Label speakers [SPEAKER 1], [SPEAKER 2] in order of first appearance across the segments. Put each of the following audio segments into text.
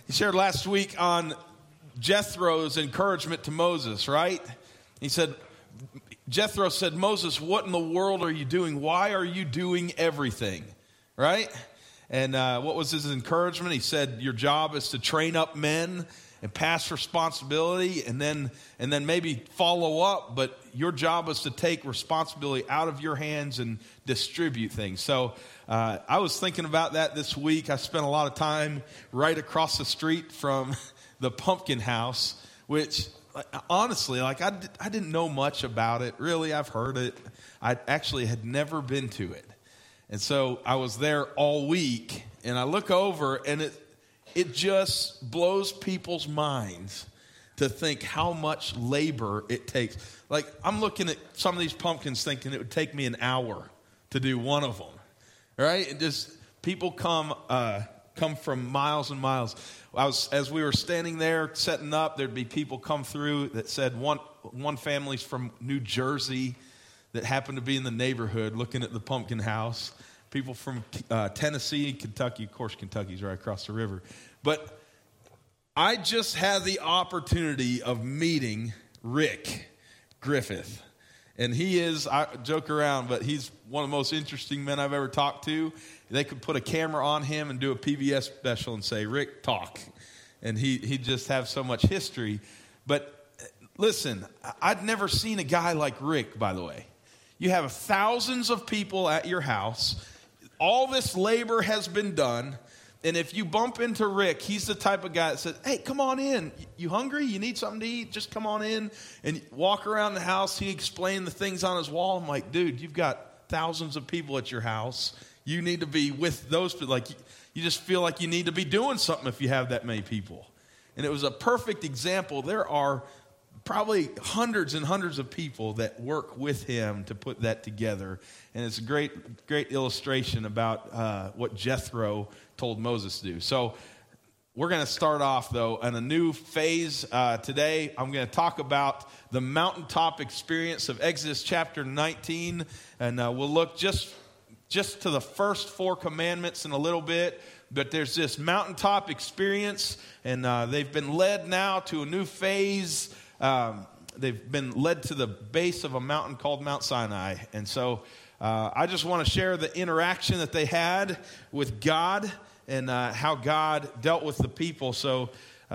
[SPEAKER 1] He shared last week on Jethro's encouragement to Moses, right? He said, Jethro said, Moses, what in the world are you doing? Why are you doing everything, right? And what was his encouragement? He said, your job is to train up men and pass responsibility and then maybe follow up, but your job is to take responsibility out of your hands and distribute things. So I was thinking about that this week. I spent a lot of time right across the street from the Pumpkin House, which honestly, I didn't know much about it. Really, I've heard it. I actually had never been to it. And so I was there all week, and I look over, and it just blows people's minds to think how much labor it takes. Like, I'm looking at some of these pumpkins thinking it would take me an hour to do one of them, right? And just people come from miles and miles. As we were standing there setting up, there'd be people come through that said one family's from New Jersey that happened to be in the neighborhood looking at the Pumpkin House. People from Tennessee, Kentucky. Of course, Kentucky's right across the river. But I just had the opportunity of meeting Rick Griffith. And he is, I joke around, but he's one of the most interesting men I've ever talked to. They could put a camera on him and do a PBS special and say, Rick, talk. And he'd just have so much history. But listen, I'd never seen a guy like Rick, by the way. You have thousands of people at your house. All this labor has been done. And if you bump into Rick, he's the type of guy that says, hey, come on in. You hungry? You need something to eat? Just come on in and walk around the house. He explained the things on his wall. I'm like, dude, you've got thousands of people at your house. You need to be with those people. Like, you just feel like you need to be doing something if you have that many people. And it was a perfect example. There are probably hundreds and hundreds of people that work with him to put that together. And it's a great illustration about what Jethro told Moses to do. So we're going to start off, though, in a new phase today. I'm going to talk about the mountaintop experience of Exodus chapter 19. And we'll look just to the first 4 commandments in a little bit. But there's this mountaintop experience, and they've been led now to a new phase. They've been led to the base of a mountain called Mount Sinai. And so I just want to share the interaction that they had with God and how God dealt with the people. So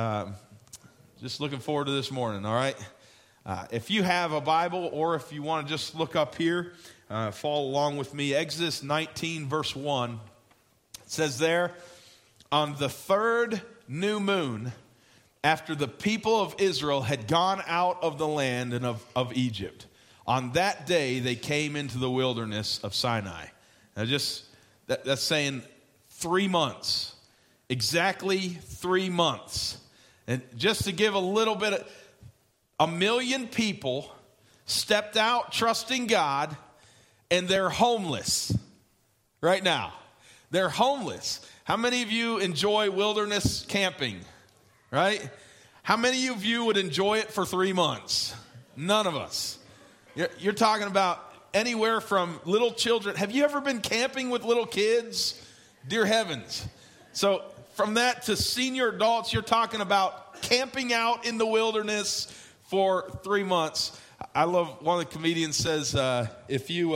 [SPEAKER 1] just looking forward to this morning, all right? If you have a Bible or if you want to just look up here, follow along with me. Exodus 19, verse 1. It says there, on the 3rd new moon, after the people of Israel had gone out of the land and of Egypt, on that day they came into the wilderness of Sinai. Now that's saying 3 months, exactly 3 months. And just to give a little bit, 1 million people stepped out trusting God, and they're homeless right now. They're homeless. How many of you enjoy wilderness camping? Right? How many of you would enjoy it for 3 months? None of us. You're talking about anywhere from little children. Have you ever been camping with little kids? Dear heavens. So from that to senior adults, you're talking about camping out in the wilderness for 3 months. I love, one of the comedians says, if you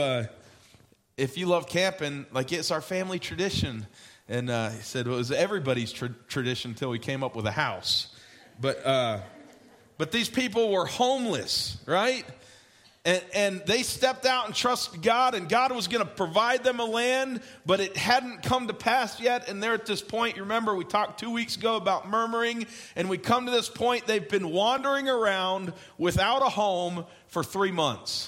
[SPEAKER 1] love camping, like it's our family tradition. And he said it was everybody's tradition until we came up with a house. But these people were homeless, right? And they stepped out and trusted God, and God was going to provide them a land, but it hadn't come to pass yet. And they're at this point, you remember we talked 2 weeks ago about murmuring, and we come to this point, they've been wandering around without a home for 3 months.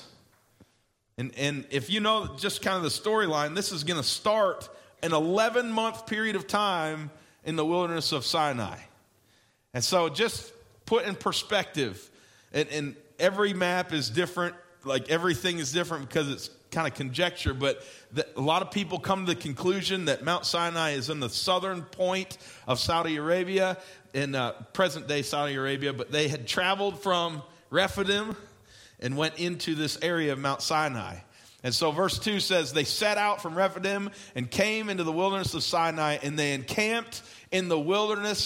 [SPEAKER 1] And if you know just kind of the storyline, this is going to start an 11-month period of time in the wilderness of Sinai. And so just put in perspective, and every map is different, like everything is different because it's kind of conjecture, but a lot of people come to the conclusion that Mount Sinai is in the southern point of Saudi Arabia, in present-day Saudi Arabia, but they had traveled from Rephidim and went into this area of Mount Sinai. And so verse 2 says, they set out from Rephidim and came into the wilderness of Sinai, and they encamped in the wilderness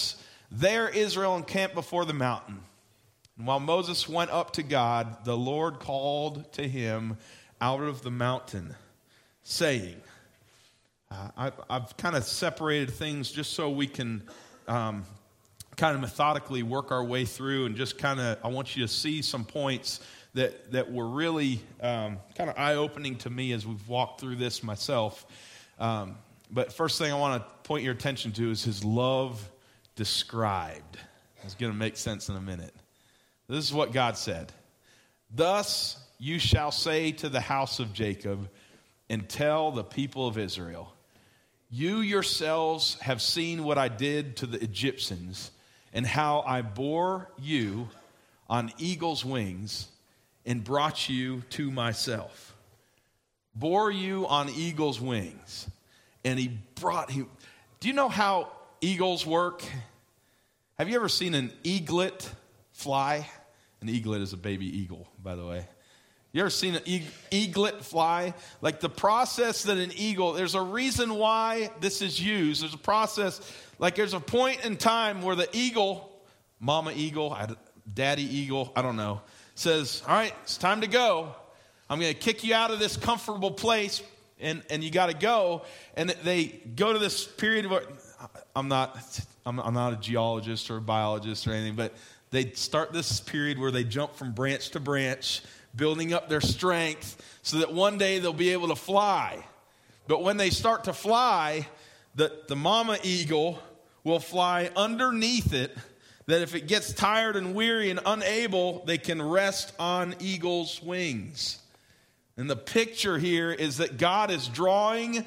[SPEAKER 1] There Israel encamped before the mountain. And while Moses went up to God, the Lord called to him out of the mountain, saying, I've kind of separated things just so we can kind of methodically work our way through, and just kind of, I want you to see some points that were really kind of eye-opening to me as we've walked through this myself. But first thing I want to point your attention to is his love described. It's going to make sense in a minute. This is what God said. Thus you shall say to the house of Jacob and tell the people of Israel, you yourselves have seen what I did to the Egyptians and how I bore you on eagle's wings and brought you to myself. Bore you on eagle's wings. And he brought you. Do you know how eagles work? Have you ever seen an eaglet fly? An eaglet is a baby eagle, by the way. You ever seen an eaglet fly? Like the process that an eagle, there's a reason why this is used. There's a process, like there's a point in time where the eagle, mama eagle, daddy eagle, I don't know, says, all right, it's time to go. I'm going to kick you out of this comfortable place, and you got to go. And they go to this period where, I'm not a geologist or a biologist or anything, but they start this period where they jump from branch to branch, building up their strength so that one day they'll be able to fly. But when they start to fly, the mama eagle will fly underneath it, that if it gets tired and weary and unable, they can rest on eagle's wings. And the picture here is that God is drawing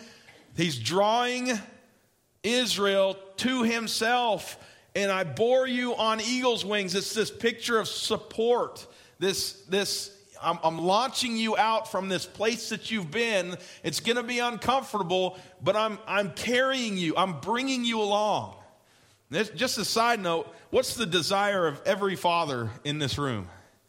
[SPEAKER 1] Israel to himself. And I bore you on eagle's wings. It's this picture of support. I'm launching you out from this place that you've been. It's going to be uncomfortable, but I'm carrying you. I'm bringing you along. Just a side note, what's the desire of every father in this room?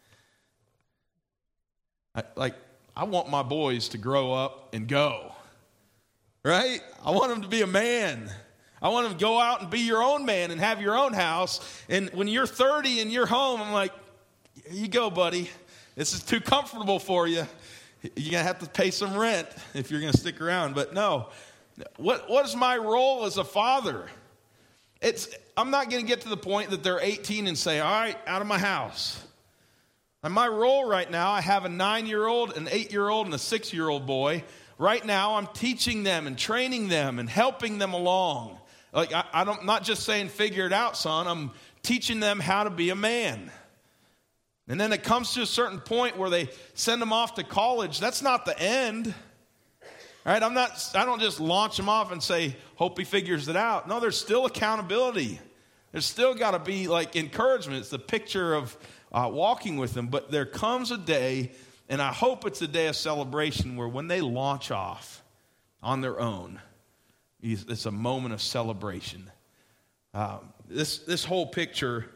[SPEAKER 1] I want my boys to grow up and go, right? I want them to be a man. I want them to go out and be your own man and have your own house. And when you're 30 and you're home, I'm like, here you go, buddy. This is too comfortable for you. You're going to have to pay some rent if you're going to stick around. But no, what is my role as a father? I'm not going to get to the point that they're 18 and say, all right, out of my house. And my role right now, I have a 9-year-old, an 8-year-old, and a 6-year-old boy. Right now, I'm teaching them and training them and helping them along. Like I'm not just saying, figure it out, son. I'm teaching them how to be a man. And then it comes to a certain point where they send them off to college. That's not the end. Right? I don't just launch them off and say, hope he figures it out. No, there's still accountability. There's still got to be like encouragement. It's the picture of walking with them. But there comes a day, and I hope it's a day of celebration, where when they launch off on their own, it's a moment of celebration. This whole picture,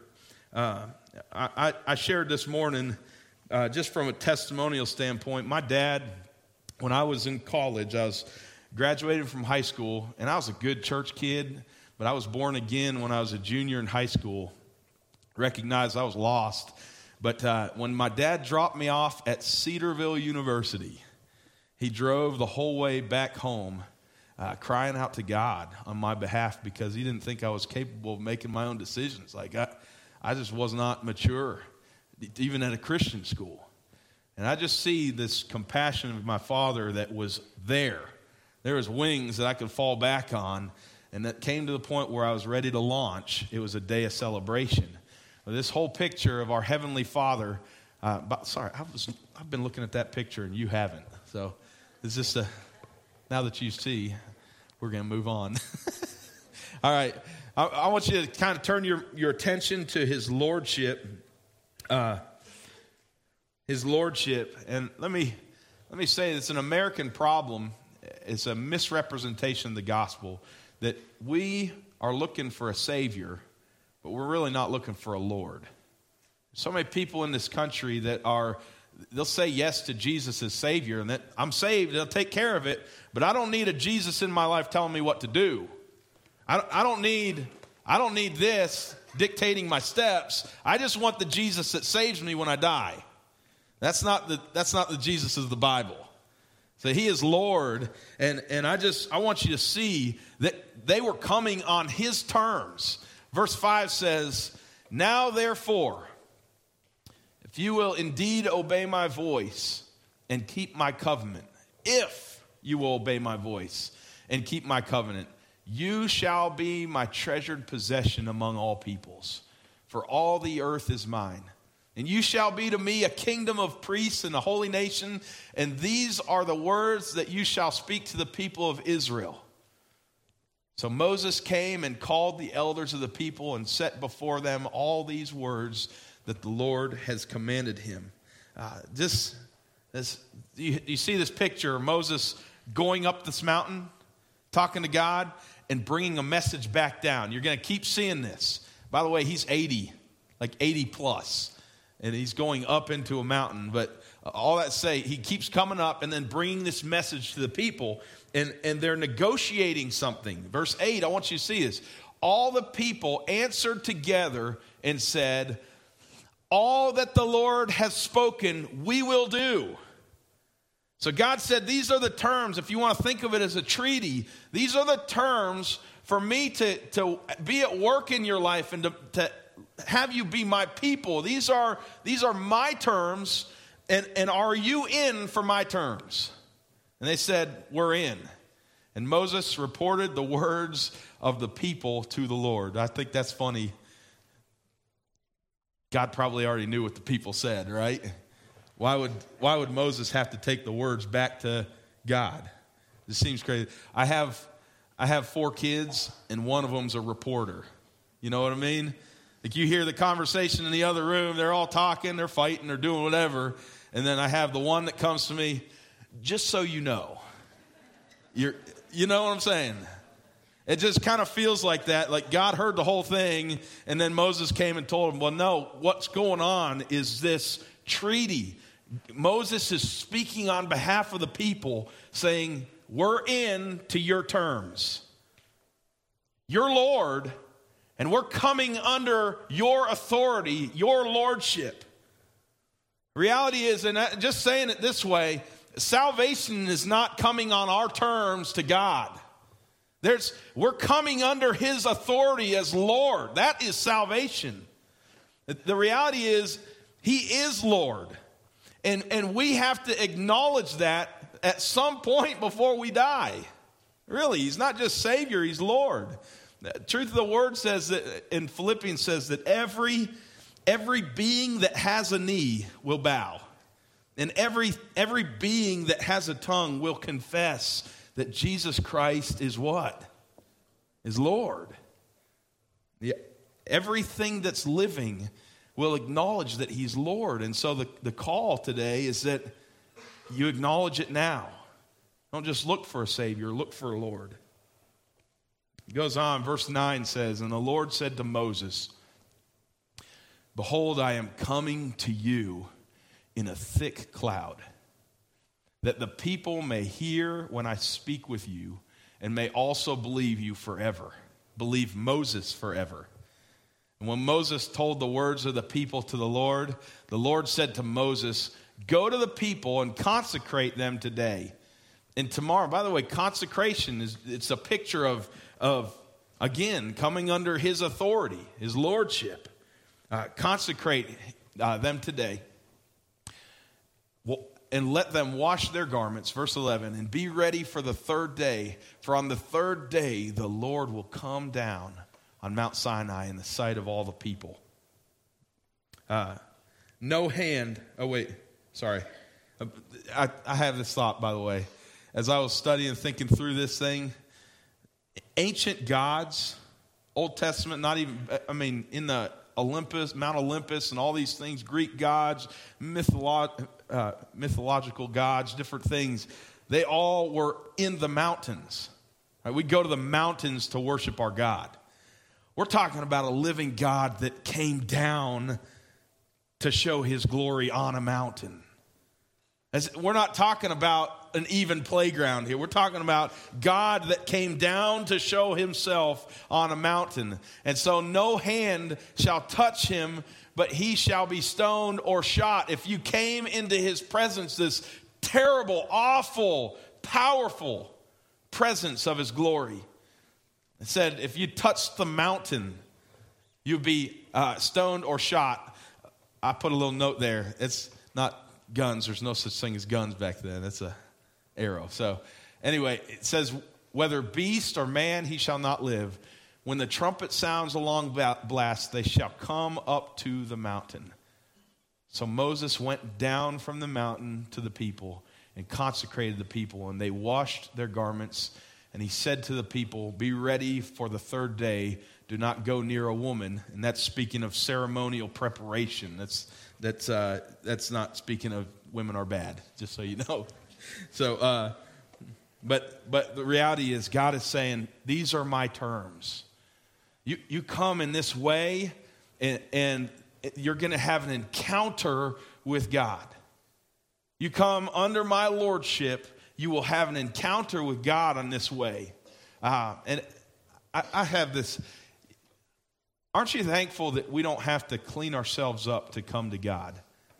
[SPEAKER 1] I shared this morning, just from a testimonial standpoint. My dad, when I was in college, I was graduated from high school, and I was a good church kid, but I was born again when I was a junior in high school. Recognized I was lost. But when my dad dropped me off at Cedarville University, he drove the whole way back home, crying out to God on my behalf, because he didn't think I was capable of making my own decisions. Like I just was not mature, even at a Christian school. And I just see this compassion of my father that was there. There was wings that I could fall back on, and that came to the point where I was ready to launch. It was a day of celebration. This whole picture of our Heavenly Father, I've been looking at that picture and you haven't. So it's just now that you see, we're going to move on. All right. I want you to kind of turn your attention to His Lordship. His Lordship. And let me say it's an American problem. It's a misrepresentation of the gospel that we are looking for a Savior, but we're really not looking for a Lord. So many people in this country that they'll say yes to Jesus as Savior, and that I'm saved, I'll take care of it, but I don't need a Jesus in my life telling me what to do. I I don't need this dictating my steps. I just want the Jesus that saves me when I die. That's not the Jesus of the Bible. So he is Lord, and I want you to see that they were coming on his terms. Verse 5 says, "Now therefore, if you will indeed obey my voice and keep my covenant, if you will obey my voice and keep my covenant, you shall be my treasured possession among all peoples, for all the earth is mine. And you shall be to me a kingdom of priests and a holy nation, and these are the words that you shall speak to the people of Israel." So Moses came and called the elders of the people and set before them all these words that the Lord has commanded him. You see this picture of Moses going up this mountain, talking to God, and bringing a message back down. You're going to keep seeing this. By the way, he's 80, like 80 plus, and he's going up into a mountain. But all that to say, he keeps coming up and then bringing this message to the people, and they're negotiating something. Verse 8, I want you to see this. All the people answered together and said, "All that the Lord has spoken, we will do." So God said, these are the terms. If you want to think of it as a treaty, these are the terms for me to be at work in your life and to have you be my people. These are my terms, and are you in for my terms? And they said, "We're in." And Moses reported the words of the people to the Lord. I think that's funny. God probably already knew what the people said, right? Why would Moses have to take the words back to God? This seems crazy. I have 4 kids, and one of them's a reporter. You know what I mean? Like, you hear the conversation in the other room, they're all talking, they're fighting, they're doing whatever, and then I have the one that comes to me, "Just so you know." You know what I'm saying? It just kind of feels like that, like God heard the whole thing, and then Moses came and told him, well, no, what's going on is this treaty. Moses is speaking on behalf of the people, saying, we're in to your terms. You're Lord, and we're coming under your authority, your lordship. Reality is, and just saying it this way, salvation is not coming on our terms to God. We're coming under his authority as Lord. That is salvation. The reality is, he is Lord. And we have to acknowledge that at some point before we die. Really, he's not just Savior, he's Lord. The truth of the word says that, in Philippians says that every being that has a knee will bow. And every being that has a tongue will confess that Jesus Christ is what? Is Lord. Everything that's living will acknowledge that he's Lord. And so the call today is that you acknowledge it now. Don't just look for a Savior, look for a Lord. It goes on, verse 9 says, "And the Lord said to Moses, Behold, I am coming to you in a thick cloud, that the people may hear when I speak with you, and may also believe you forever." Believe Moses forever. And when Moses told the words of the people to the Lord said to Moses, "Go to the people and consecrate them today and tomorrow." By the way, consecration it's a picture of again coming under his authority, his lordship. Consecrate them today. And let them wash their garments, verse 11, and be ready for the 3rd day. For on the 3rd day, the Lord will come down on Mount Sinai in the sight of all the people. No hand. Oh, wait. Sorry. I have this thought, by the way. As I was studying and thinking through this thing, ancient gods, Old Testament, in the Olympus, Mount Olympus, and all these things, Greek gods, mythological gods, different things, they all were in the mountains. Right? We go to the mountains to worship our God. We're talking about a living God that came down to show his glory on a mountain. We're not talking about an even playground here. We're talking about God that came down to show himself on a mountain. And so no hand shall touch him, but he shall be stoned or shot. If you came into his presence, this terrible, awful, powerful presence of his glory, it said if you touched the mountain, you'd be stoned or shot. I put a little note there. It's not guns. There's no such thing as guns back then. That's a arrow. So anyway, it says, whether beast or man, he shall not live. When the trumpet sounds a long blast, they shall come up to the mountain. So Moses went down from the mountain to the people and consecrated the people, and they washed their garments. And he said to the people, be ready for the third day. Do not go near a woman. And that's speaking of ceremonial preparation. That's not speaking of women are bad, just so you know. So, but the reality is God is saying, these are my terms. You come in this way, and you're going to have an encounter with God. You come under my lordship, you will have an encounter with God on this way. And I have this. Aren't you thankful that we don't have to clean ourselves up to come to God?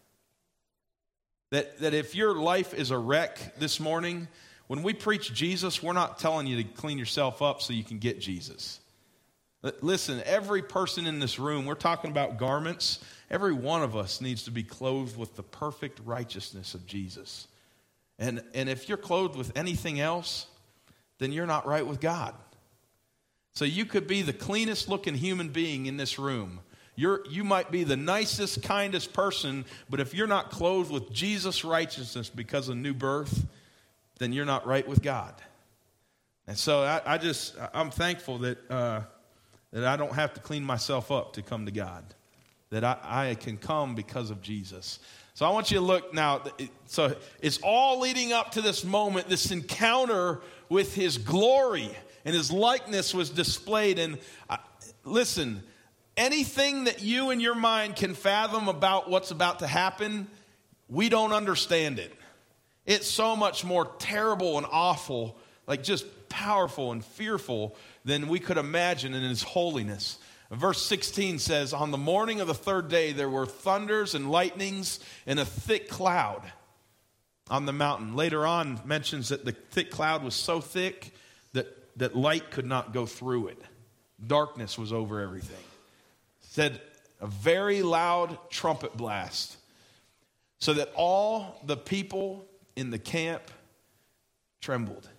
[SPEAKER 1] That if your life is a wreck this morning, when we preach Jesus, we're not telling you to clean yourself up so you can get Jesus. Listen, every person in this room, we're talking about garments. Every one of us needs to be clothed with the perfect righteousness of Jesus. And if you're clothed with anything else, then you're not right with God. So you could be the cleanest looking human being in this room. You might be the nicest, kindest person, but if you're not clothed with Jesus' righteousness because of new birth, then you're not right with God. And so I'm thankful that I don't have to clean myself up to come to God, that I can come because of Jesus. So I want you to look now. So it's all leading up to this moment, this encounter with his glory, and his likeness was displayed. And listen, anything that you in your mind can fathom about what's about to happen, we don't understand it. It's so much more terrible and awful, like just powerful and fearful than we could imagine in his holiness. Verse 16 says, on the morning of the third day, there were thunders and lightnings and a thick cloud on the mountain. Later on mentions that the thick cloud was so thick that light could not go through it. Darkness was over everything. It said a very loud trumpet blast, so that all the people in the camp trembled.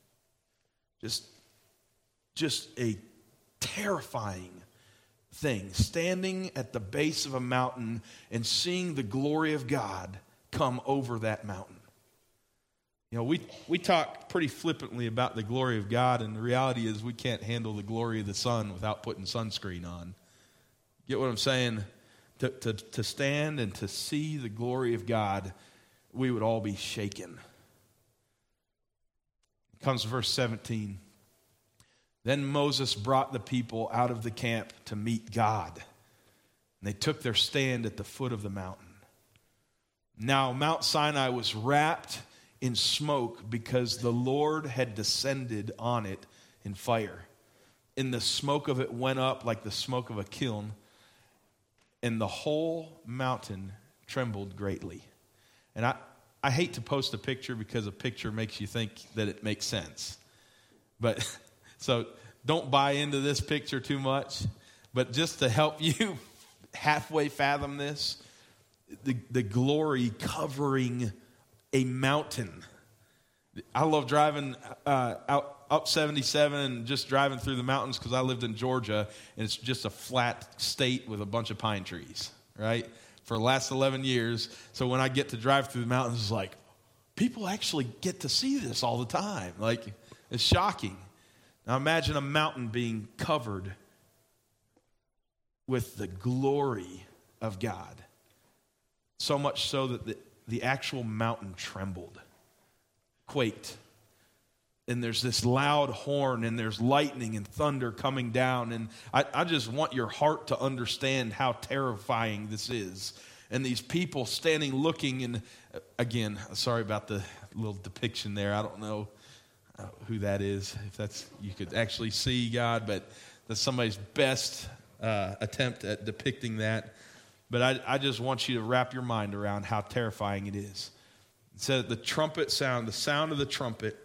[SPEAKER 1] Just a terrifying thing, standing at the base of a mountain and seeing the glory of God come over that mountain. You know, we talk pretty flippantly about the glory of God, and the reality is we can't handle the glory of the sun without putting sunscreen on. Get what I'm saying? To stand and to see the glory of God, we would all be shaken. Comes verse 17. Then Moses brought the people out of the camp to meet God. And they took their stand at the foot of the mountain. Now Mount Sinai was wrapped in smoke because the Lord had descended on it in fire. And the smoke of it went up like the smoke of a kiln, and the whole mountain trembled greatly. And I hate to post a picture because a picture makes you think that it makes sense. But so don't buy into this picture too much. But just to help you halfway fathom this, the glory covering a mountain. I love driving up 77 and just driving through the mountains because I lived in Georgia, and it's just a flat state with a bunch of pine trees, right? For the last 11 years. So when I get to drive through the mountains, it's like, people actually get to see this all the time. Like, it's shocking. Now imagine a mountain being covered with the glory of God. So much so that the actual mountain trembled, quaked. And there's this loud horn, and there's lightning and thunder coming down. And I just want your heart to understand how terrifying this is. And these people standing looking, and again, sorry about the little depiction there. I don't know who that is, if that's, you could actually see God, but that's somebody's best attempt at depicting that. But I just want you to wrap your mind around how terrifying it is. It says the trumpet sound, the sound of the trumpet,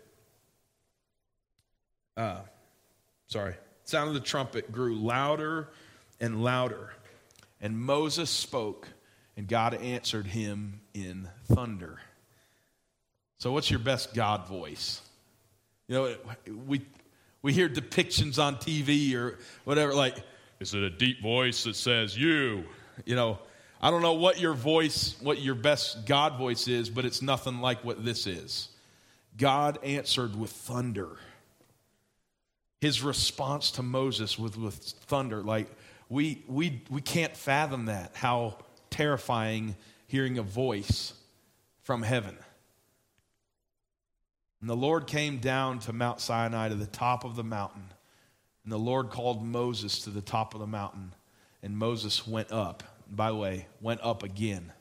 [SPEAKER 1] sound of the trumpet grew louder and louder. And Moses spoke, and God answered him in thunder. So what's your best God voice? You know, we hear depictions on TV or whatever, like, is it a deep voice that says you? You know, I don't know what your voice, what your best God voice is, but it's nothing like what this is. God answered with thunder. His response to Moses with thunder, like we can't fathom that, how terrifying hearing a voice from heaven. And the Lord came down to Mount Sinai, to the top of the mountain. And the Lord called Moses to the top of the mountain. And Moses went up. By the way, went up again.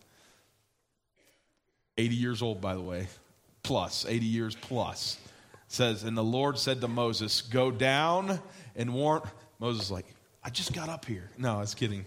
[SPEAKER 1] 80 years old, by the way. Plus, 80 years plus. It says, and the Lord said to Moses, go down and warn. Moses is like, I just got up here. No, I was kidding.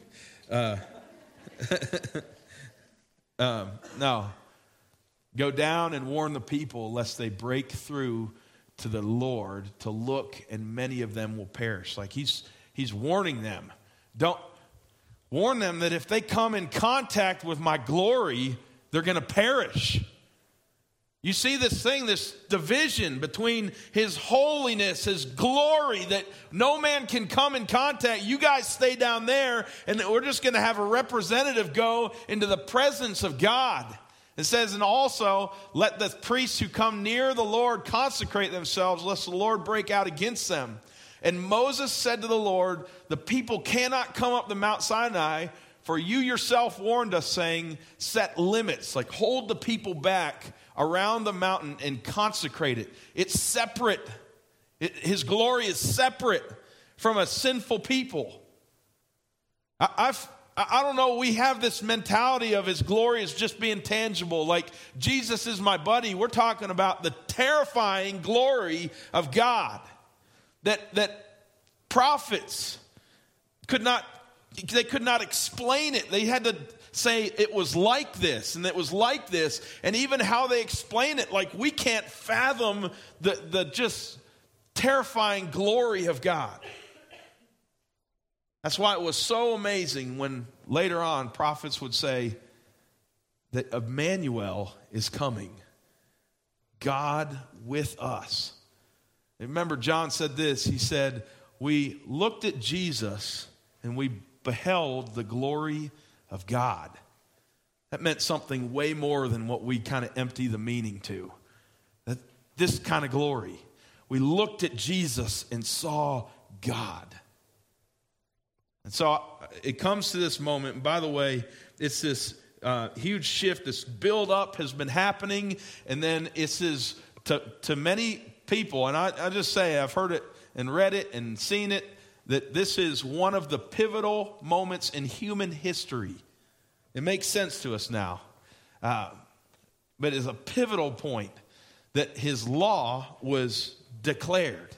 [SPEAKER 1] No. Go down and warn the people lest they break through to the Lord to look, and many of them will perish. Like he's warning them. Don't warn them that if they come in contact with my glory, they're going to perish. You see this thing, this division between his holiness, his glory, that no man can come in contact. You guys stay down there, and we're just going to have a representative go into the presence of God. It says, and also, let the priests who come near the Lord consecrate themselves, lest the Lord break out against them. And Moses said to the Lord, the people cannot come up the Mount Sinai, for you yourself warned us, saying, set limits, like hold the people back around the mountain and consecrate it. It's separate. His glory is separate from a sinful people. I don't know, we have this mentality of his glory as just being tangible, like Jesus is my buddy. We're talking about the terrifying glory of God that prophets could not explain it. They had to say it was like this and it was like this, and even how they explain it, like we can't fathom the just terrifying glory of God. That's why it was so amazing when later on prophets would say that Emmanuel is coming. God with us. Remember, John said this. He said, we looked at Jesus and we beheld the glory of God. That meant something way more than what we kind of empty the meaning to. That this kind of glory. We looked at Jesus and saw God. And so it comes to this moment. And by the way, it's this huge shift. This build-up has been happening. And then it's this, to many people, and I just say I've heard it and read it and seen it, that this is one of the pivotal moments in human history. It makes sense to us now. But it's a pivotal point that his law was declared.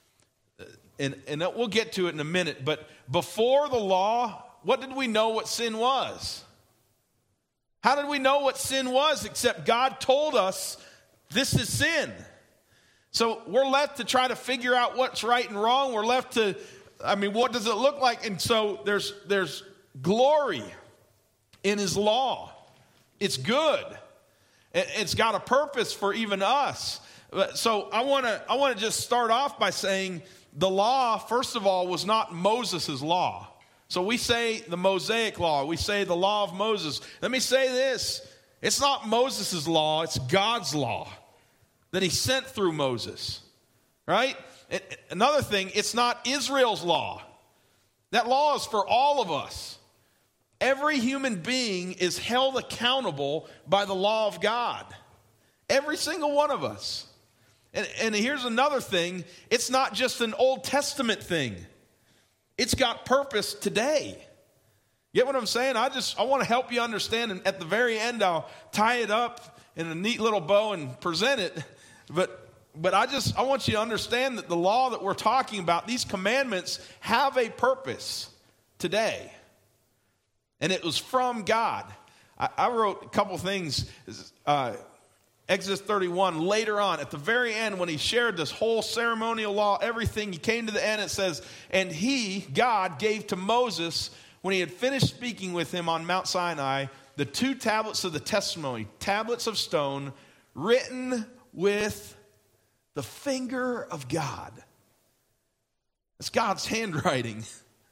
[SPEAKER 1] And we'll get to it in a minute, but before the law, what did we know what sin was? How did we know what sin was except God told us this is sin? So we're left to try to figure out what's right and wrong. We're left to, what does it look like? And so there's glory in his law. It's good. It's got a purpose for even us. So I want to just start off by saying, the law, first of all, was not Moses' law. So we say the Mosaic law. We say the law of Moses. Let me say this. It's not Moses' law. It's God's law that he sent through Moses. Right? Another thing, it's not Israel's law. That law is for all of us. Every human being is held accountable by the law of God. Every single one of us. And here's another thing. It's not just an Old Testament thing. It's got purpose today. Get what I'm saying? I want to help you understand, and at the very end, I'll tie it up in a neat little bow and present it. But I want you to understand that the law that we're talking about, these commandments, have a purpose today. And it was from God. I wrote a couple things. Exodus 31, later on, at the very end, when he shared this whole ceremonial law, everything, he came to the end, it says, and he, God, gave to Moses, when he had finished speaking with him on Mount Sinai, the 2 tablets of the testimony, tablets of stone, written with the finger of God. It's God's handwriting.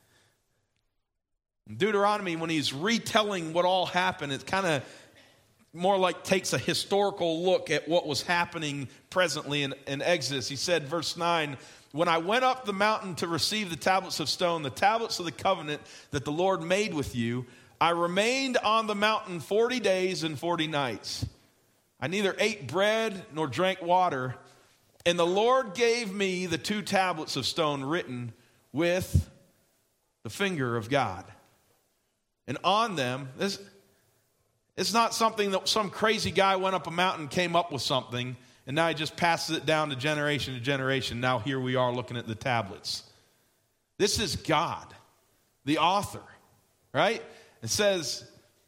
[SPEAKER 1] In Deuteronomy, when he's retelling what all happened, it kind of more like takes a historical look at what was happening presently in Exodus. He said, verse 9, when I went up the mountain to receive the tablets of stone, the tablets of the covenant that the Lord made with you, I remained on the mountain 40 days and 40 nights. I neither ate bread nor drank water. And the Lord gave me the 2 tablets of stone written with the finger of God. And on them, it's not something that some crazy guy went up a mountain and came up with something, and now he just passes it down to generation. Now here we are looking at the tablets. This is God, the author, right? It says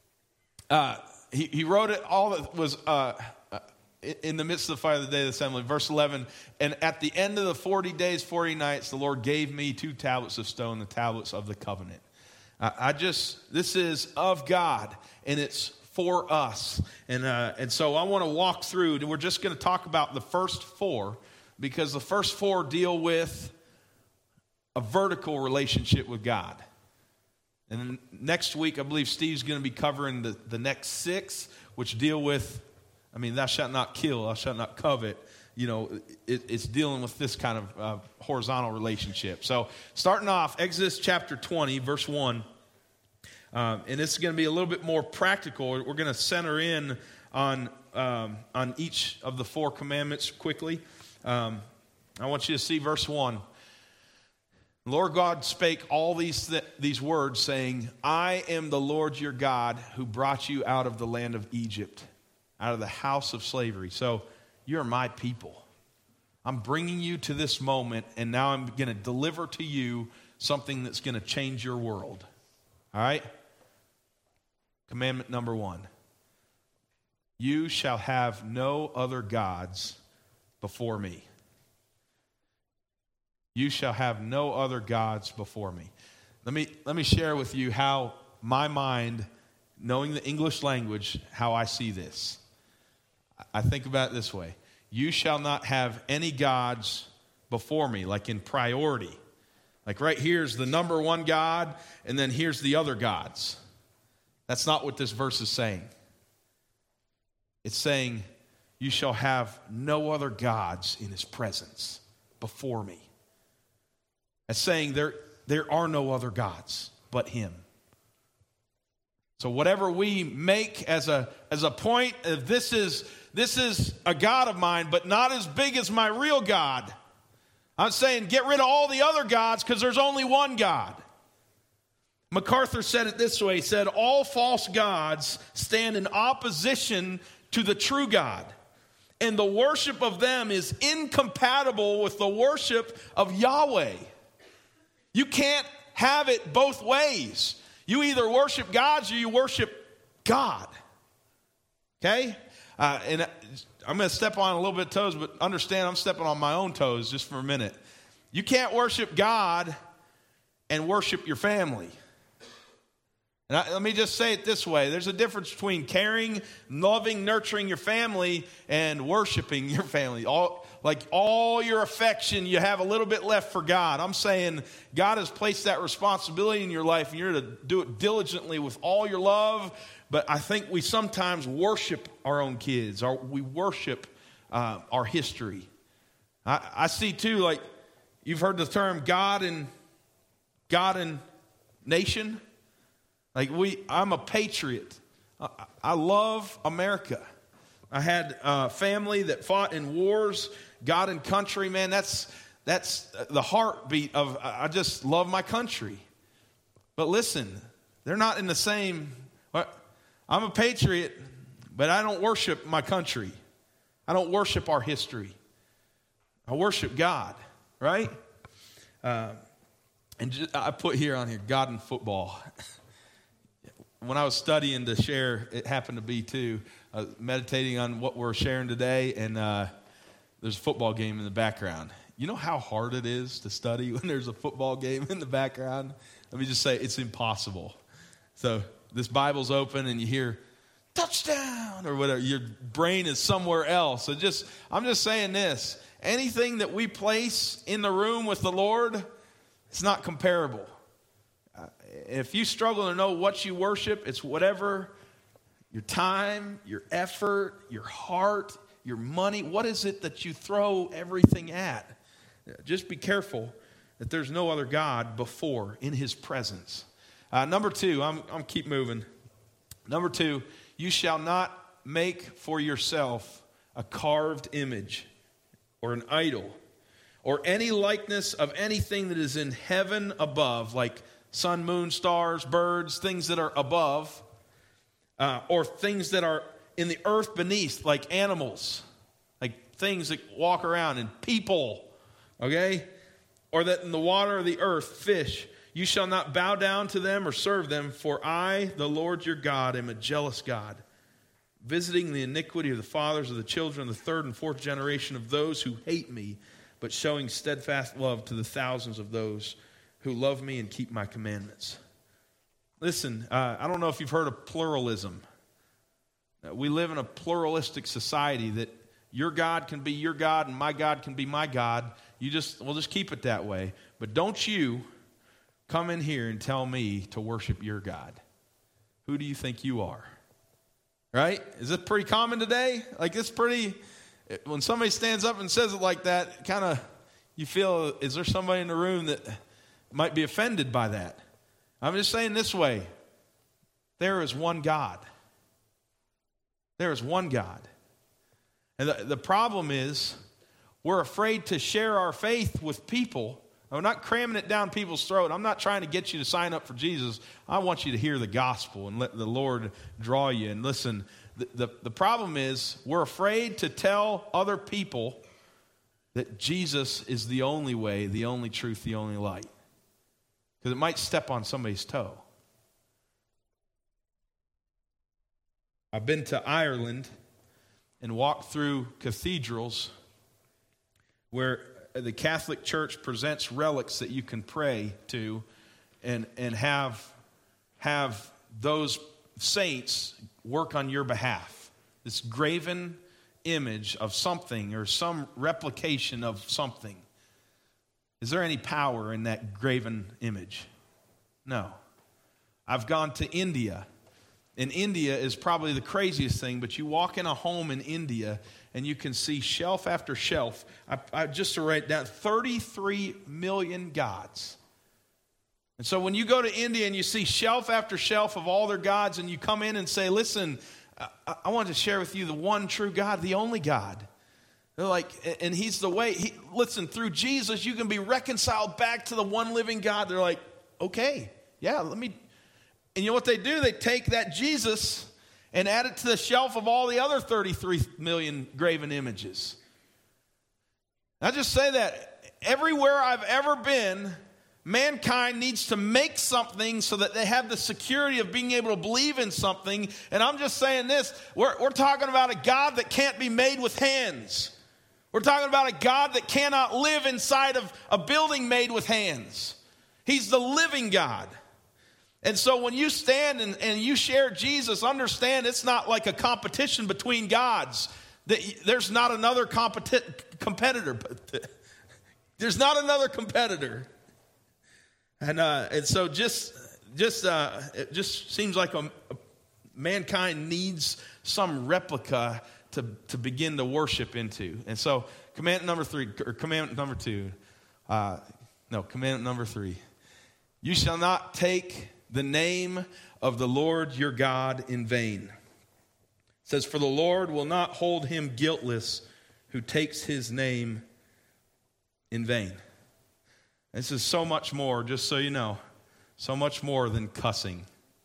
[SPEAKER 1] he wrote it all that was in the midst of the fire of the day of the assembly. Verse 11, and at the end of the 40 days, 40 nights, the Lord gave me 2 tablets of stone, the tablets of the covenant. This is of God, and it's for us. And so I want to walk through, and we're just going to talk about the first 4, because the first 4 deal with a vertical relationship with God. And then next week, I believe Steve's going to be covering the next 6, which deal with, thou shalt not kill, thou shalt not covet. It's dealing with this kind of horizontal relationship. So starting off, Exodus chapter 20, verse 1. And it's going to be a little bit more practical. We're going to center in on each of the 4 commandments quickly. I want you to see verse 1. Lord God spake all these words, saying, I am the Lord your God who brought you out of the land of Egypt, out of the house of slavery. So you're my people. I'm bringing you to this moment, and now I'm going to deliver to you something that's going to change your world. All right? Commandment number 1. You shall have no other gods before me. You shall have no other gods before me. Let me share with you how my mind, knowing the English language, how I see this. I think about it this way. You shall not have any gods before me, like in priority. Like right here's the number 1 God, and then here's the other gods. That's not what this verse is saying. It's saying, you shall have no other gods in his presence before me. It's saying there are no other gods but him. So whatever we make as a point of this is a God of mine, but not as big as my real God. I'm saying get rid of all the other gods because there's only one God. MacArthur said it this way. He said, all false gods stand in opposition to the true God, and the worship of them is incompatible with the worship of Yahweh. You can't have it both ways. You either worship gods or you worship God. Okay? And I'm going to step on a little bit of toes, but understand I'm stepping on my own toes just for a minute. You can't worship God and worship your family. And let me just say it this way. There's a difference between caring, loving, nurturing your family and worshiping your family. All your affection, you have a little bit left for God. I'm saying God has placed that responsibility in your life, and you're to do it diligently with all your love. But I think we sometimes worship our own kids, or we worship our history. I see too, like you've heard the term God and nation. I'm a patriot. I love America. I had family that fought in wars. God and country, man, that's the heartbeat of, I just love my country. But listen, They're not in the same. I'm a patriot, but I don't worship my country. I don't worship our history. I worship God, right? I put here on here, God and football. When I was studying to share, it happened to be too, meditating on what we're sharing today, and there's a football game in the background. You know how hard it is to study when there's a football game in the background? Let me just say, it's impossible. So this Bible's open and you hear, touchdown, or whatever. Your brain is somewhere else. So I'm just saying this. Anything that we place in the room with the Lord, it's not comparable. If you struggle to know what you worship, it's whatever your time, your effort, your heart, your money, what is it that you throw everything at? Just be careful that there's no other God before in his presence. Number 2, I'm keep moving. Number 2, you shall not make for yourself a carved image or an idol or any likeness of anything that is in heaven above, like sun, moon, stars, birds, things that are above, or things that are in the earth beneath, like animals, like things that walk around, and people, okay? Or that in the water of the earth, fish. You shall not bow down to them or serve them, for I, the Lord your God, am a jealous God, visiting the iniquity of the fathers of the children of the third and fourth generation of those who hate me, but showing steadfast love to the thousands of those who love me and keep my commandments. Listen, I don't know if you've heard of pluralism. We live in a pluralistic society that your God can be your God and my God can be my God. We'll just keep it that way. But don't you come in here and tell me to worship your God. Who do you think you are? Right? Is this pretty common today? Like, it's pretty, when somebody stands up and says it like that, kind of, you feel, is there somebody in the room that might be offended by that? I'm just saying this way. There is one God. There is one God. And the problem is, we're afraid to share our faith with people. I'm not cramming it down people's throat. I'm not trying to get you to sign up for Jesus. I want you to hear the gospel and let the Lord draw you. And listen, the problem is, we're afraid to tell other people that Jesus is the only way, the only truth, the only light. Because it might step on somebody's toe. I've been to Ireland and walked through cathedrals where the Catholic Church presents relics that you can pray to and have those saints work on your behalf. This graven image of something or some replication of something. Is there any power in that graven image? No. I've gone to India. And India is probably the craziest thing, but you walk in a home in India and you can see shelf after shelf. I just to write down 33 million gods. And so when you go to India and you see shelf after shelf of all their gods and you come in and say, listen, I want to share with you the one true God, the only God. They're like, and he's the way. Listen, through Jesus, you can be reconciled back to the one living God. They're like, okay, yeah, let me. And you know what they do? They take that Jesus and add it to the shelf of all the other 33 million graven images. I just say that everywhere I've ever been, mankind needs to make something so that they have the security of being able to believe in something. And I'm just saying this, we're talking about a God that can't be made with hands. We're talking about a God that cannot live inside of a building made with hands. He's the living God. And so when you stand and you share Jesus, understand it's not like a competition between gods. There's not another competitor. There's not another competitor. And so it just seems like mankind needs some replica to begin to worship into. And so commandment number 3. You shall not take the name of the Lord your God in vain. It says, for the Lord will not hold him guiltless who takes his name in vain. This is so much more, just so you know, so much more than cussing.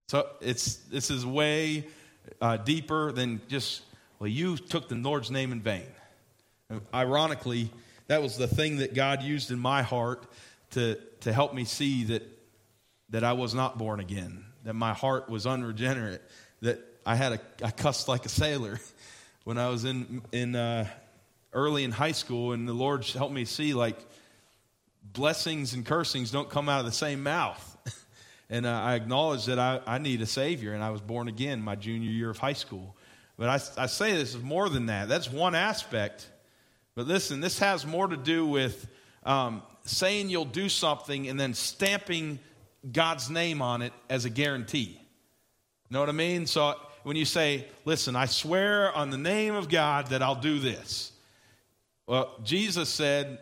[SPEAKER 1] So this is way deeper than just, well, you took the Lord's name in vain. And ironically, that was the thing that God used in my heart to help me see that I was not born again, that my heart was unregenerate, that I cussed like a sailor when I was in early in high school, and the Lord helped me see, like, blessings and cursings don't come out of the same mouth. And I acknowledged that I need a Savior, and I was born again my junior year of high school. But I say this is more than that. That's one aspect. But listen, this has more to do with saying you'll do something and then stamping God's name on it as a guarantee. Know what I mean? So when you say, listen, I swear on the name of God that I'll do this. Well, Jesus said,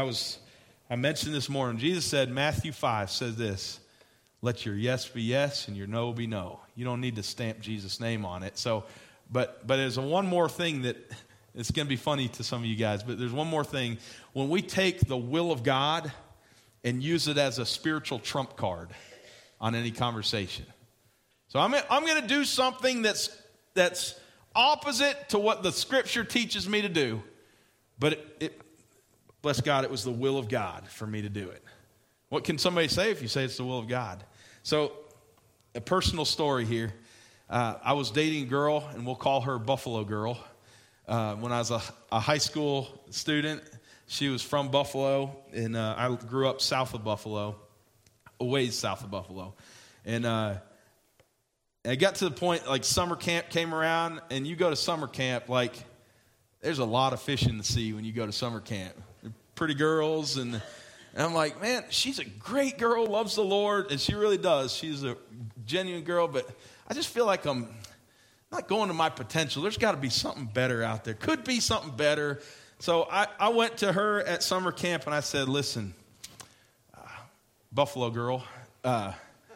[SPEAKER 1] I mentioned this morning, Jesus said, Matthew 5 says this, let your yes be yes and your no be no. You don't need to stamp Jesus' name on it. So, but there's one more thing that, it's going to be funny to some of you guys, but there's one more thing. When we take the will of God and use it as a spiritual trump card on any conversation. So I'm going to do something that's opposite to what the Scripture teaches me to do, but bless God, it was the will of God for me to do it. What can somebody say if you say it's the will of God? So, a personal story here. I was dating a girl, and we'll call her Buffalo Girl. When I was a high school student, she was from Buffalo, and I grew up south of Buffalo, a ways south of Buffalo. And I got to the point, like, summer camp came around, and you go to summer camp, like, there's a lot of fish in the sea when you go to summer camp. Pretty girls, and I'm like, man, she's a great girl, loves the Lord, and she really does. She's a genuine girl, but I just feel like I'm not going to my potential. There's got to be something better out there. Could be something better. So I went to her at summer camp, and I said, listen, Buffalo Girl, I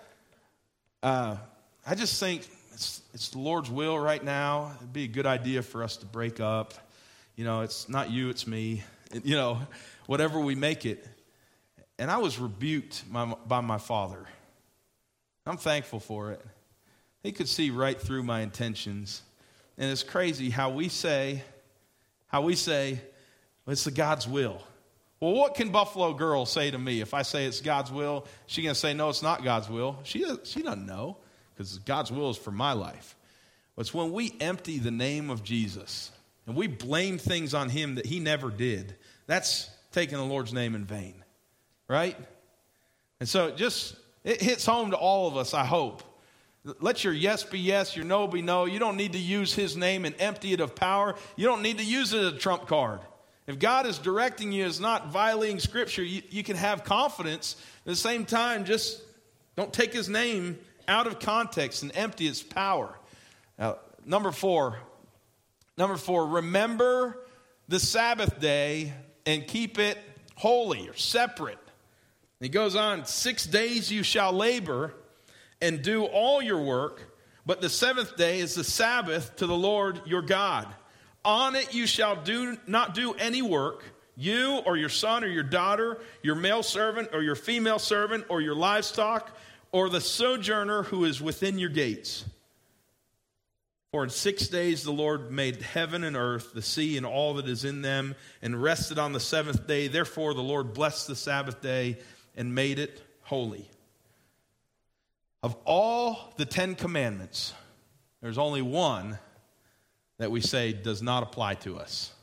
[SPEAKER 1] just think it's the Lord's will right now. It'd be a good idea for us to break up. You know, it's not you, it's me. You know, whatever we make it. And I was rebuked by my father. I'm thankful for it. He could see right through my intentions. And it's crazy how we say, well, it's the God's will. Well, what can Buffalo Girl say to me if I say it's God's will? She's going to say, no, it's not God's will. She doesn't know, because God's will is for my life. But it's when we empty the name of Jesus and we blame things on him that he never did. That's taking the Lord's name in vain, right? And so it hits home to all of us, I hope. Let your yes be yes, your no be no. You don't need to use his name and empty it of power. You don't need to use it as a trump card. If God is directing you as not violating Scripture, you can have confidence. At the same time, just don't take his name out of context and empty its power. Now, number four, remember the Sabbath day and keep it holy or separate. He goes on, 6 days you shall labor and do all your work, but the seventh day is the Sabbath to the Lord your God. On it you shall not do any work, you or your son or your daughter, your male servant or your female servant, or your livestock, or the sojourner who is within your gates. For in 6 days the Lord made heaven and earth, the sea and all that is in them, and rested on the seventh day. Therefore the Lord blessed the Sabbath day and made it holy. Of all the 10 commandments, there's only one that we say does not apply to us.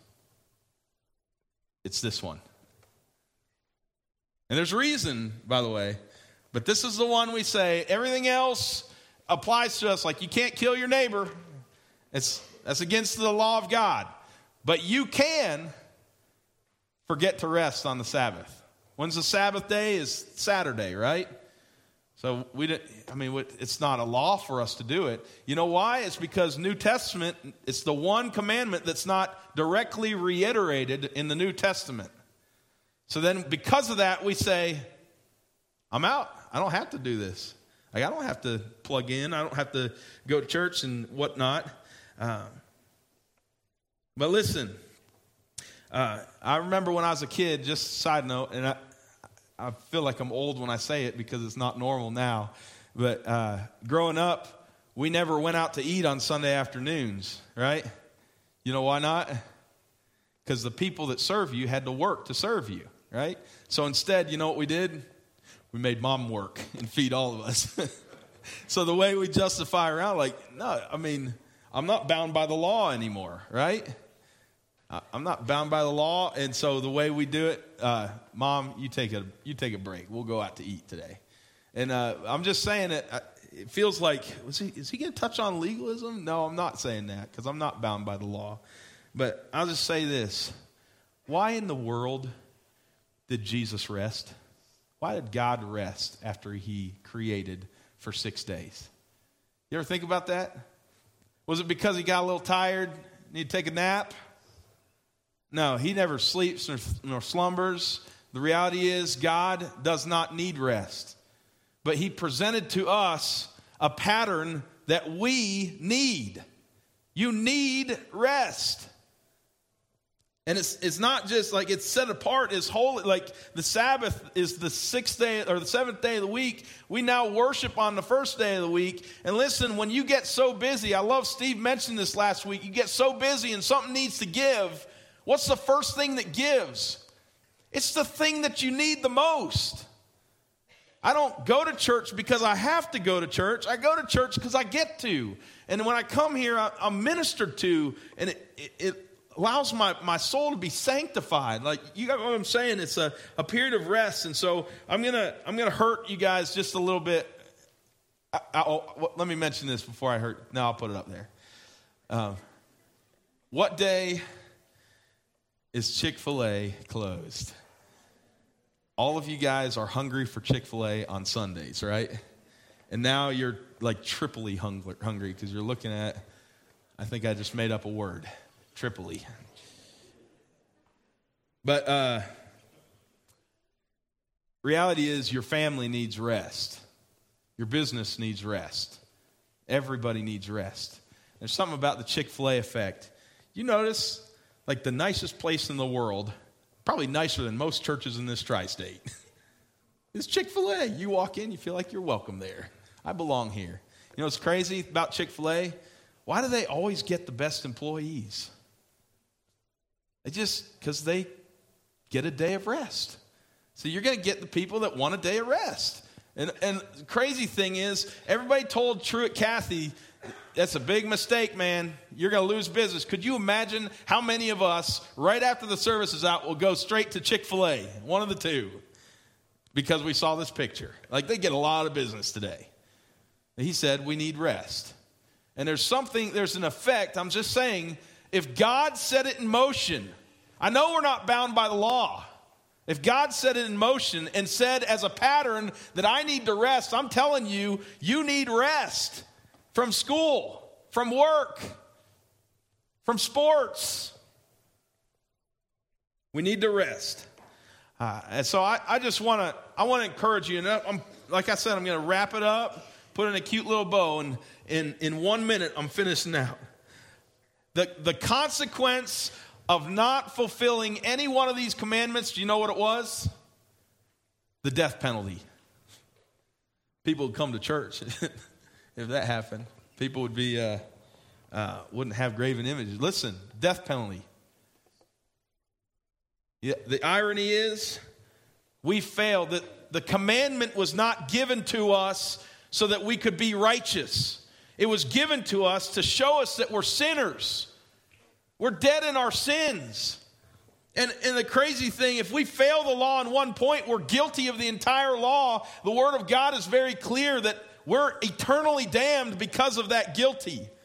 [SPEAKER 1] It's this one. And there's a reason, by the way, but this is the one we say. Everything else applies to us, like you can't kill your neighbor. That's against the law of God. But you can forget to rest on the Sabbath. When's the Sabbath day? Is Saturday, right? So it's not a law for us to do it. You know why? It's because New Testament, it's the one commandment that's not directly reiterated in the New Testament. So then because of that, we say, I'm out. I don't have to do this. Like, I don't have to plug in. I don't have to go to church and whatnot. But listen, I remember when I was a kid, just a side note, and I feel like I'm old when I say it because it's not normal now. But growing up, we never went out to eat on Sunday afternoons, right? You know why not? Because the people that serve you had to work to serve you, right? So instead, you know what we did? We made mom work and feed all of us. So the way we justify around, like, no, I mean, I'm not bound by the law anymore, right? I'm not bound by the law, and so the way we do it, Mom, you take a break. We'll go out to eat today. And I'm just saying it feels like, is he going to touch on legalism? No, I'm not saying that because I'm not bound by the law. But I'll just say this. Why in the world did Jesus rest? Why did God rest after he created for 6 days? You ever think about that? Was it because he got a little tired, needed to take a nap? No, he never sleeps nor slumbers. The reality is God does not need rest. But he presented to us a pattern that we need. You need rest. And it's not just like it's set apart as holy. Like the Sabbath is the 6th day or the 7th day of the week. We now worship on the 1st day of the week. And listen, when you get so busy, I love Steve mentioned this last week. You get so busy and something needs to give. What's the first thing that gives? It's the thing that you need the most. I don't go to church because I have to go to church. I go to church because I get to. And when I come here, I'm ministered to, and it allows my soul to be sanctified. Like, you got what I'm saying? It's a period of rest. And so I'm gonna hurt you guys just a little bit. Let me mention this before I hurt. No, I'll put it up there. What day is Chick-fil-A closed? All of you guys are hungry for Chick-fil-A on Sundays, right? And now you're like triply hungry because you're looking at, I think I just made up a word, triply. But reality is your family needs rest. Your business needs rest. Everybody needs rest. There's something about the Chick-fil-A effect. You notice, like the nicest place in the world, probably nicer than most churches in this tri-state, is Chick-fil-A. You walk in, you feel like you're welcome there. I belong here. You know what's crazy about Chick-fil-A? Why do they always get the best employees? Because they get a day of rest. So you're going to get the people that want a day of rest. And the crazy thing is, everybody told Truett Cathy, that's a big mistake, man. You're going to lose business. Could you imagine how many of us, right after the service is out, will go straight to Chick-fil-A, one of the two, because we saw this picture? Like, they get a lot of business today. He said, we need rest. And there's an effect. I'm just saying, if God set it in motion, I know we're not bound by the law. If God set it in motion and said as a pattern that I need to rest, I'm telling you, you need rest. From school, from work, from sports. We need to rest. And so I just want to encourage you. And like I said, I'm going to wrap it up, put in a cute little bow, and in 1 minute, I'm finishing out. The consequence of not fulfilling any one of these commandments, do you know what it was? The death penalty. People would come to church. If that happened, people would be wouldn't have graven images. Listen, death penalty. Yeah, the irony is, we failed. That the commandment was not given to us so that we could be righteous. It was given to us to show us that we're sinners. We're dead in our sins. And the crazy thing, if we fail the law on one point, we're guilty of the entire law. The Word of God is very clear that we're eternally damned because of that guilt.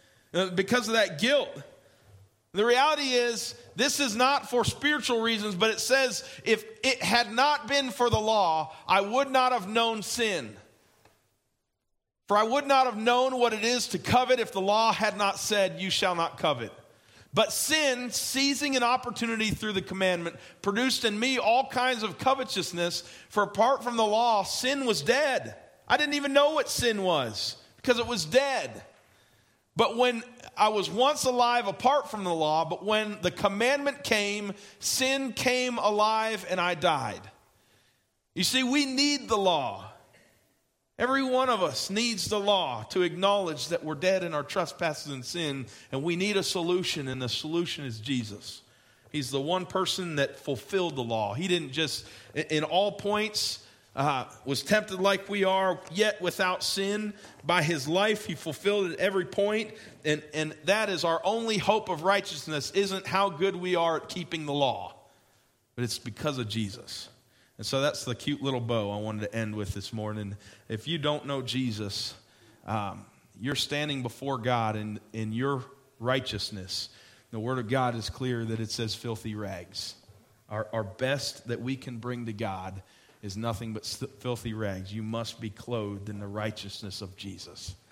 [SPEAKER 1] The reality is, this is not for spiritual reasons, but it says, if it had not been for the law, I would not have known sin. For I would not have known what it is to covet if the law had not said, you shall not covet. But sin, seizing an opportunity through the commandment, produced in me all kinds of covetousness. For apart from the law, sin was dead. I didn't even know what sin was because it was dead. But when I was once alive apart from the law, but when the commandment came, sin came alive and I died. You see, we need the law. Every one of us needs the law to acknowledge that we're dead in our trespasses and sin, and we need a solution, and the solution is Jesus. He's the one person that fulfilled the law. He didn't just, in all points, was tempted like we are, yet without sin. By his life, he fulfilled it at every point, and that is our only hope of righteousness. Isn't how good we are at keeping the law, but it's because of Jesus. And so that's the cute little bow I wanted to end with this morning. If you don't know Jesus, you're standing before God in your righteousness. The Word of God is clear that it says filthy rags. Our best that we can bring to God is nothing but filthy rags. You must be clothed in the righteousness of Jesus.